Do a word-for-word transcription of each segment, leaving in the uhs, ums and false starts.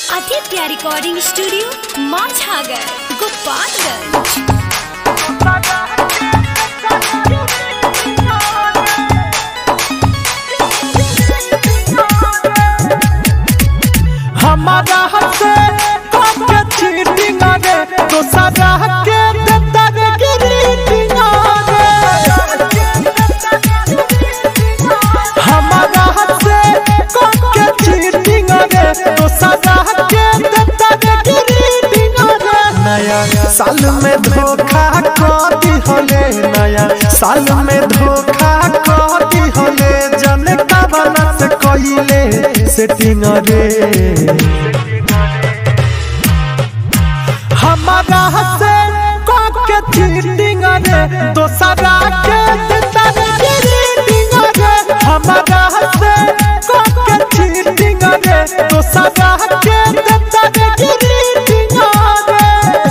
Aditya recording studio Majhagar Gopalganj. हमारा हसे कम के चीटिंग रे तो सदा के देता रे ग्रीटिंग रे। हमारा हसे कम के चीटिंग रे तो सदा के देता रे ग्रीटिंग रे। नया साल में धोखा कर होले नया साल में धोखा कर होले जने का बना से कइले सेटिंग रे। हमारा हसे कौन के चीटिंग रे दोसरा के देता रे ग्रीटिंग रे। हमारा हसे कौन के चीटिंग रे दोसरा के देता रे ग्रीटिंग रे।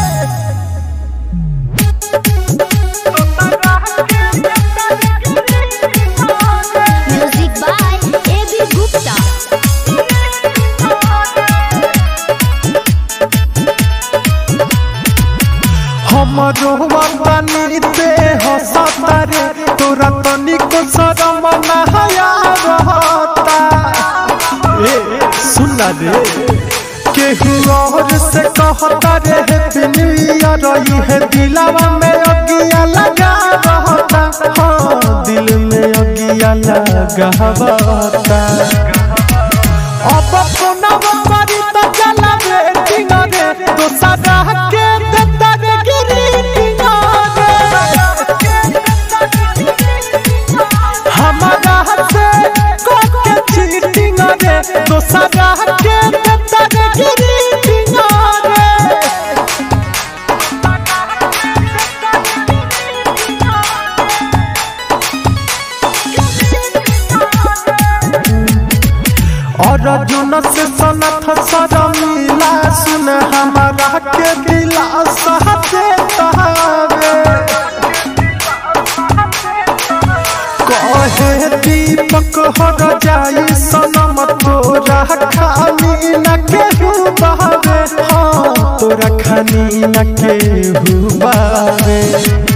Music by A B Gupta. हमारो वतनी ते हंसता रे तोरा तनिको शरम ना हया रहता। ए सुन रे केहू और से कहता रे हैप्पी न्यू ईयर रही है दिलवा में अगिया लगा रहता। हाँ दिल में अगिया लगा रहता। अब पुनः परी तो चला वेटिंग रे दोसरा के देता रे ग्रीटिंग रे। हमारा हसे कोक के चीटिंग रे दोसरा के देता रे ग्रीटिंग रे। और जुन से सनथ सरमिला सुन हमारा के दिला सहते तहावे। कहे दीपक हर जाई सनम तोरा खानी न केहू बहावे। हाँ तोरा खानी न केहू बहावे।